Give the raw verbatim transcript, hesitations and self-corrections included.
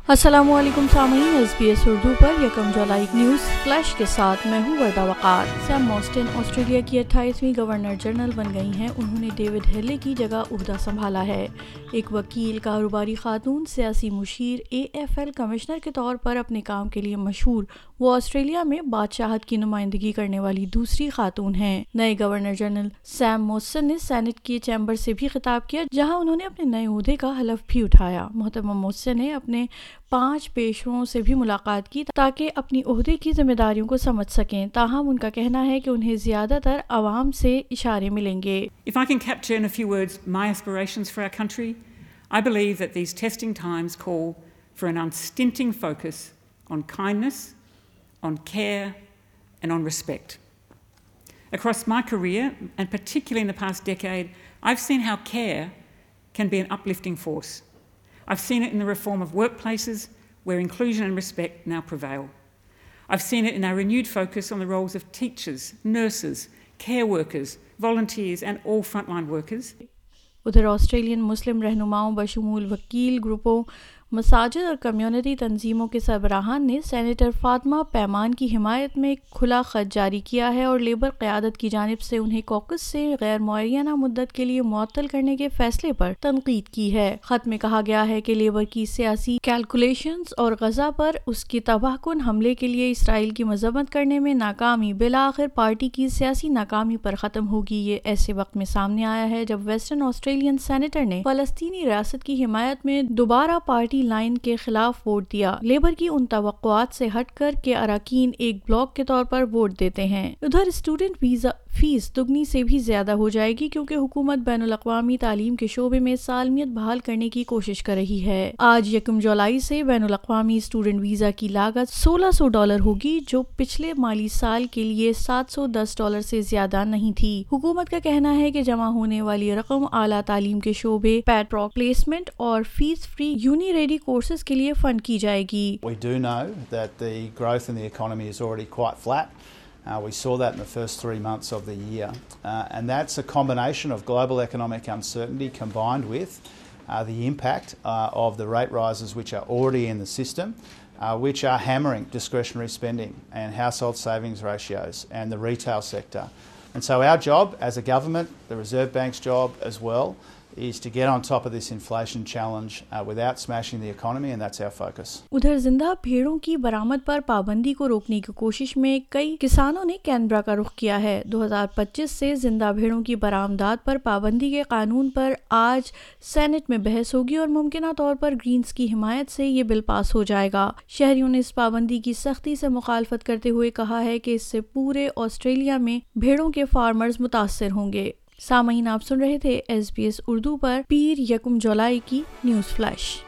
अस्सलामुअलैकुम सामीन, S B S Urdu पर यकम जुलाई न्यूज़ फ्लैश के साथ मैं हूँ वर्दा वक़ार। सैम मॉस्टन ऑस्ट्रेलिया की अट्ठाईसवीं गवर्नर जनरल बन गई हैं। उन्होंने डेविड हेले की जगह उहदा संभाला है। एक वकील, कारोबारी खातून, सियासी मुशीर, ए एफ एल कमिश्नर के तौर पर अपने काम के लिए मशहूर वो ऑस्ट्रेलिया में बादशाहत की नुमाइंदगी करने वाली दूसरी खातून हैं। नए गवर्नर जनरल सैम मॉस्टन ने सेनेट के चैम्बर से भी खिताब किया, जहाँ उन्होंने अपने नए ओहदे का हलफ भी उठाया। मोहतरमा मॉस्टन ने अपने पांच पेशरों से भी मुलाकात की ताकि अपनी ओहदे की जिम्मेदारियों को समझ सकें। ताहम उनका कहना है कि उन्हें ज्यादातर आवाम से इशारे मिलेंगे। If I can capture in a few words my aspirations for our country, I believe that these testing times call for an unstinting focus on kindness, on care and on respect. Across my career, and particularly in the past decade, I've seen how care can be an uplifting force. I've seen it in the reform of workplaces where inclusion and respect now prevail. I've seen it in our renewed focus on the roles of teachers, nurses, care workers, volunteers and all frontline workers. उधर Australian मुस्लिम रहनुमाओं बशमूल वकील ग्रुपों, मसाजिद और community तंजीमों के सरबराहान ने senator Fatima पैमान की हिमायत में एक खुला खत जारी किया है और लेबर क़यादत की जानिब से उन्हें कॉकस से गैर मुअय्यना मुद्दत के लिए मुअत्तल करने के फैसले पर तनकीद की है। खत में कहा गया है कि लेबर की सियासी कैलकुलेशंस और गजा पर उसके तबाहकुन हमले के लिए इसराइल की मजम्मत करने में नाकामी बिलाखिर पार्टी की सियासी नाकामी पर ख़त्म होगी। ये ऐसे वक्त में सामने आया है जब वेस्टर्न ऑस्ट्रेलियन सेनेटर ने फ़लस्तीनी रियासत की हिमायत में दोबारा पार्टी लाइन के खिलाफ वोट दिया। लेबर की उन तवक्कुआत से हटकर के अरकान एक ब्लॉक के तौर पर वोट देते हैं। उधर स्टूडेंट वीजा फीस दुगनी से भी ज्यादा हो जाएगी क्योंकि हुकूमत बैनुल अक़वामी तालीम के शोबे में सालमियत बहाल करने की कोशिश कर रही है। आज यकम जुलाई से बैनुल अक़वामी स्टूडेंट वीजा की लागत सोलह सौ डॉलर होगी, जो पिछले माली साल के लिए सात सौ दस डॉलर से ज्यादा नहीं थी। हुकूमत का कहना है कि जमा होने वाली रकम आला तालीम के शोबे, पैट्रॉक प्लेसमेंट और fees free uni ready courses के लिए फंड की जाएगी। We do know that the growth in the economy is already quite flat. Uh, we saw that in the first three months of the year, uh, and that's a combination of global economic uncertainty combined with uh, the impact uh, of the rate rises which are already in the system, uh, which are hammering discretionary spending and household savings ratios and the retail sector. And so our job as a government, the Reserve Bank's job as well, is to get on top of this inflation challenge uh, without smashing the economy, and that's our focus. उधर जिंदा भेड़ों की बरामद पर पाबंदी को रोकने की कोशिश में कई किसानों ने कैनबरा का रुख किया है। दो हज़ार पच्चीस से जिंदा भेड़ों की बरामदात पर पाबंदी के कानून पर आज सेनेट में बहस होगी और मुमकिना तौर पर ग्रीन्स की हिमायत से ये बिल पास हो जाएगा। शहरियों ने इस पाबंदी की सख्ती से मुखालफत करते हुए कहा है कि इससे पूरे ऑस्ट्रेलिया में भेड़ों के फार्मर्स मुतासर होंगे। सामीन, आप सुन रहे थे एस बी एस उर्दू पर पीर यकम जुलाई की न्यूज़ फ्लैश।